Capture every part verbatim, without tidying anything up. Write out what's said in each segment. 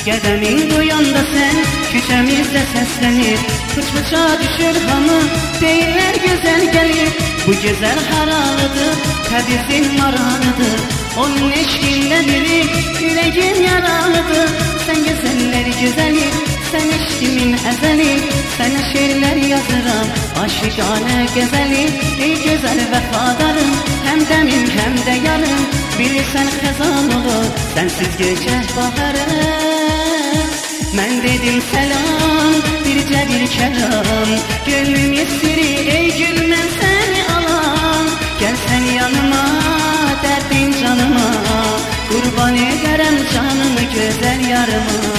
Qədəmin duyanda sən küçəmizdə səslənir. Pıç-pıça düşür hamı, deyirlər gözəl gəlir. Bu gözəl haralıdır, Təbrizin maranıdır. Onun eşqində bilir, ürəyim yaralıdır. Sən gözəlləri gözəli, sən eşqimin əzəli. Sənə şeirlər yazıram, aşiqanə gözəli. Ey gözəl vəfadarım, həm dəmim, həm də yarım. Bilirsən xəzan olur, sənsiz gecə baharım. Mən dedim səlam, bircə bir kəlam. Gönlüm istiri, ey gül mən səni alam. Gəl sən yanıma, dərdin canıma. Qurban edərəm canımı gözəl yarıma.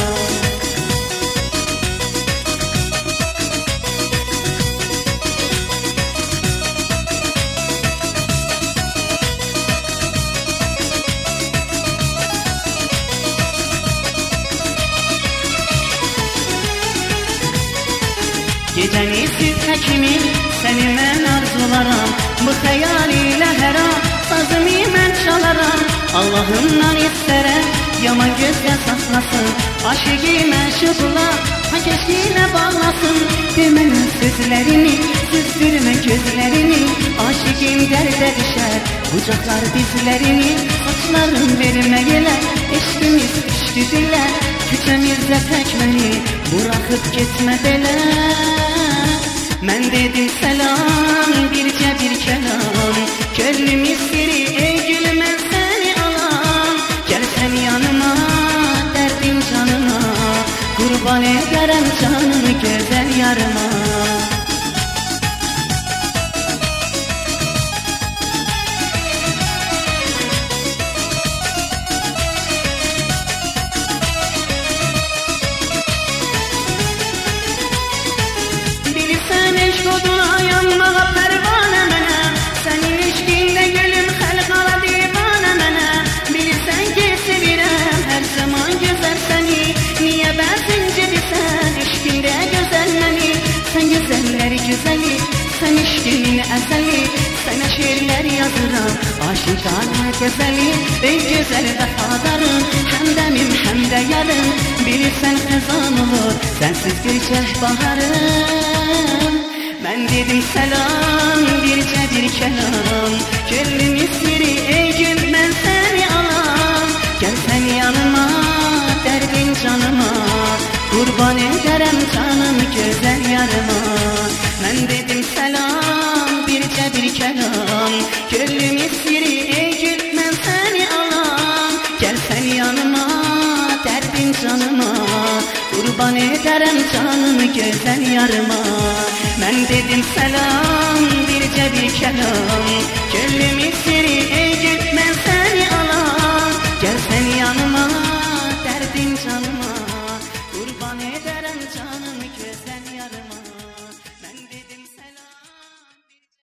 Gecəni siz həkimin, səni mən arzularam. Bu xəyal ilə hər an, sazımı mən çalaram. Allahımdan istərəm, yaman gözlə saxlasın. Aşıqı məşuqla, hakeşkilə bağlasın. Demənə sözlərini, süzdürmə gözlərini. Aşıqim dərdə düşər, qucaqlar dizlərini. Saçların vermə elə, eşqimiz düşdü dilə. Küçəmizdə tək məni, buraxıb getmə belə. Mən dedim səlam, bircə bir kəlam. Gönlüm istiri, ey gül mən səni alam. Gəl sən yanıma, dərdin canıma. Qurban edərəm canımı gözəl yarıma. Güzeli, sən eşqimin əzəli. Sənə şeirlər yazıram, aşiqanə gözəli. Ey gözəl vəfadarım, həm dəmim, həm də yarım. Bilirsən xəzan olur, sənsiz gecə baharım. Mən dedim səlam, bircə bir kəlam. Gönlüm istiri, ey gül mən səni alam. Gəl sən yanıma, dərdin canıma. Qurban edərəm canımı gözəl yarıma. Mən dedim səlam, bircə bir kəlam. Gönlüm istiri, ey gül mən səni alam. Gəl sən yanıma, dərdin canıma. Qurban edərəm canımı gözəl yarıma. Mən dedim səlam, bircə bir kəlam. Gönlüm istiri,